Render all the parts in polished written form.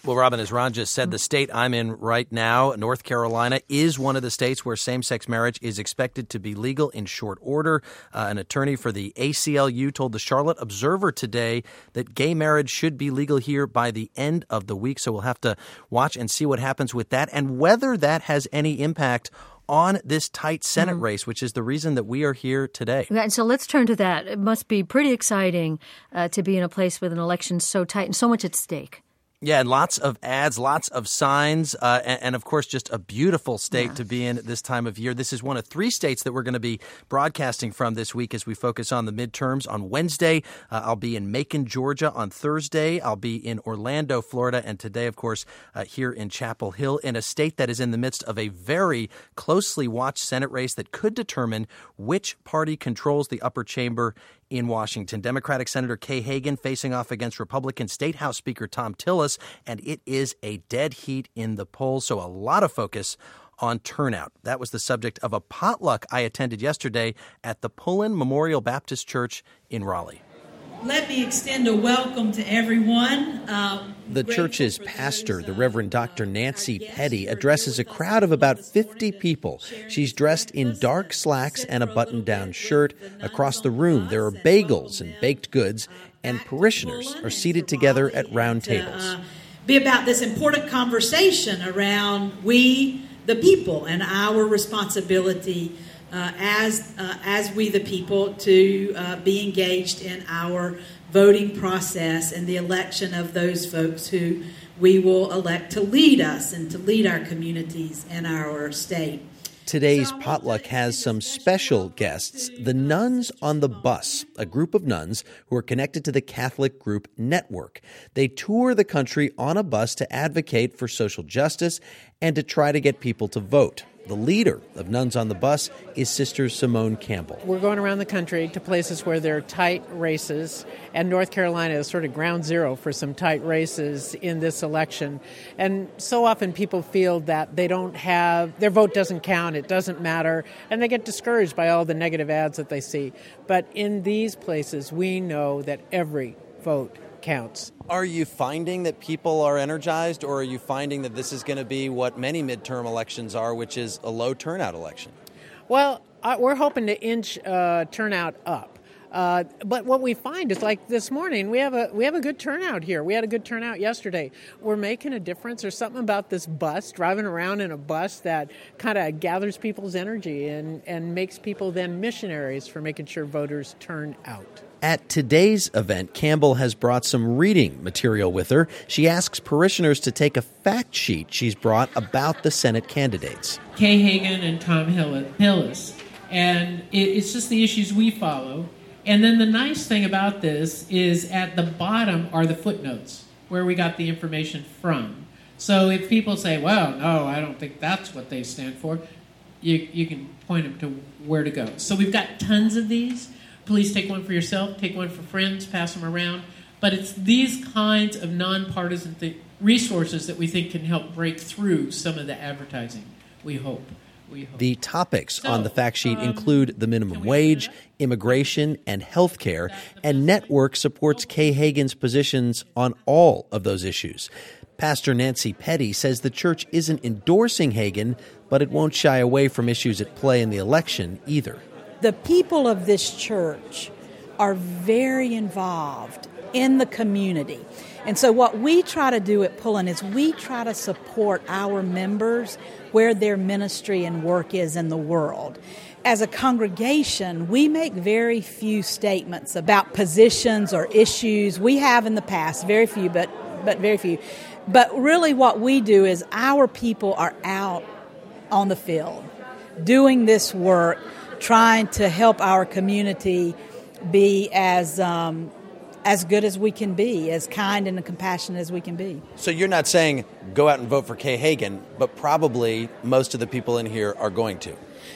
Well, Robin, as Ron just said, the state I'm in right now, North Carolina, is one of the states where same-sex marriage is expected to be legal in short order. An attorney for the ACLU told the Charlotte Observer today that gay marriage should be legal here by the end of the week. So we'll have to watch and see what happens with that and whether that has any impact on this tight Senate race, which is the reason that we are here today. And so let's turn to that. It must be pretty exciting to be in a place with an election so tight and so much at stake. Yeah, and lots of ads, lots of signs, and of course, just a beautiful state to be in at this time of year. This is one of 3 states that we're going to be broadcasting from this week as we focus on the midterms. On Wednesday, I'll be in Macon, Georgia. On Thursday, I'll be in Orlando, Florida. And today, of course, here in Chapel Hill, in a state that is in the midst of a very closely watched Senate race that could determine which party controls the upper chamber in Washington. Democratic Senator Kay Hagan facing off against Republican State House Speaker Thom Tillis, and it is a dead heat in the polls, so a lot of focus on turnout. That was the subject of a potluck I attended yesterday at the Pullen Memorial Baptist Church in Raleigh. Let me extend a welcome to everyone. The church's pastor, the Reverend Dr. Nancy Petty, addresses a crowd of about 50 people. She's dressed in dark slacks and a button-down shirt. Across the room, there are bagels and baked goods, and parishioners are seated together at round tables. Be about this important conversation around we, the people, and our responsibility as we the people to be engaged in our voting process and the election of those folks who we will elect to lead us and to lead our communities and our state. Today's potluck has some special guests, the Nuns on the Bus, a group of nuns who are connected to the Catholic Group Network. They tour the country on a bus to advocate for social justice and to try to get people to vote. The leader of Nuns on the Bus is Sister Simone Campbell. We're going around the country to places where there are tight races, and North Carolina is sort of ground zero for some tight races in this election. And so often people feel that they don't have, their vote doesn't count, it doesn't matter, and they get discouraged by all the negative ads that they see. But in these places, we know that every vote counts. Are you finding that people are energized, or are you finding that this is going to be what many midterm elections are, which is a low turnout election? Well, we're hoping to inch turnout up. But what we find is, like this morning, we have a good turnout here. We had a good turnout yesterday. We're making a difference. There's something about this bus, driving around in a bus, that kind of gathers people's energy and makes people then missionaries for making sure voters turn out. At today's event, Campbell has brought some reading material with her. She asks parishioners to take a fact sheet she's brought about the Senate candidates. Kay Hagan and Thom Tillis. And it's just the issues we follow. And then the nice thing about this is at the bottom are the footnotes, where we got the information from. So if people say, well, no, I don't think that's what they stand for, you can point them to where to go. So we've got tons of these. Please take one for yourself, take one for friends, pass them around. But it's these kinds of nonpartisan resources that we think can help break through some of the advertising, we hope. The topics on the fact sheet include the minimum wage, immigration, and health care, and Network supports Kay Hagan's positions on all of those issues. Pastor Nancy Petty says the church isn't endorsing Hagan, but it won't shy away from issues at play in the election either. The people of this church are very involved in the community. And so what we try to do at Pullen is we try to support our members where their ministry and work is in the world. As a congregation, we make very few statements about positions or issues. We have in the past, very few, but very few. But really what we do is our people are out on the field doing this work, trying to help our community be as good as we can be, as kind and compassionate as we can be. So you're not saying go out and vote for Kay Hagan, but probably most of the people in here are going to.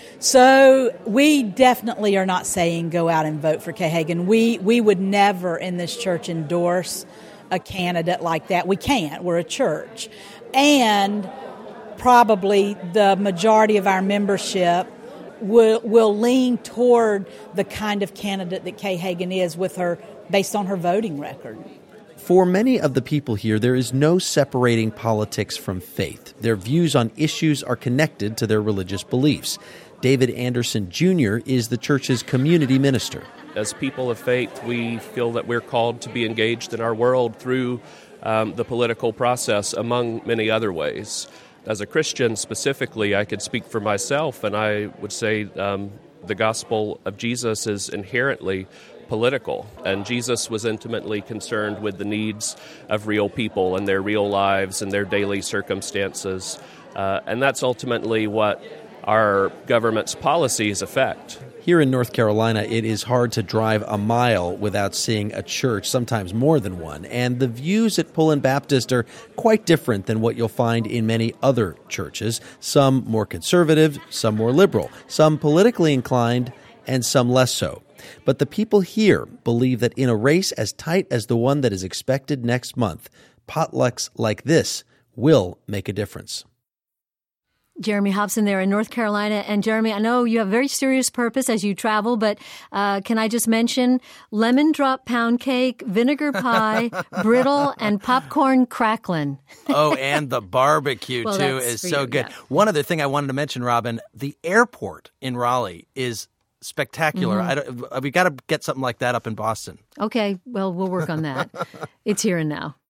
So we definitely are not saying go out and vote for Kay Hagan. We would never in this church endorse a candidate like that. We can't. We're a church. And probably the majority of our membership will lean toward the kind of candidate that Kay Hagan is with her, based on her voting record. For many of the people here, there is no separating politics from faith. Their views on issues are connected to their religious beliefs. David Anderson Jr. is the church's community minister. As people of faith, we feel that we're called to be engaged in our world through the political process, among many other ways. As a Christian specifically, I could speak for myself, and I would say the gospel of Jesus is inherently political, and Jesus was intimately concerned with the needs of real people and their real lives and their daily circumstances, and that's ultimately what our government's policies affect. Here in North Carolina, it is hard to drive a mile without seeing a church, sometimes more than one, and the views at Pullen Baptist are quite different than what you'll find in many other churches, some more conservative, some more liberal, some politically inclined, and some less so. But the people here believe that in a race as tight as the one that is expected next month, potlucks like this will make a difference. Jeremy Hobson there in North Carolina. And Jeremy, I know you have a very serious purpose as you travel, but can I just mention lemon drop pound cake, vinegar pie, brittle, and popcorn cracklin'. Oh, and the barbecue, well, too, is so you, good. yeah. One other thing I wanted to mention, Robin, the airport in Raleigh is spectacular. We got to get something like that up in Boston. Okay, well, we'll work on that. It's here and now.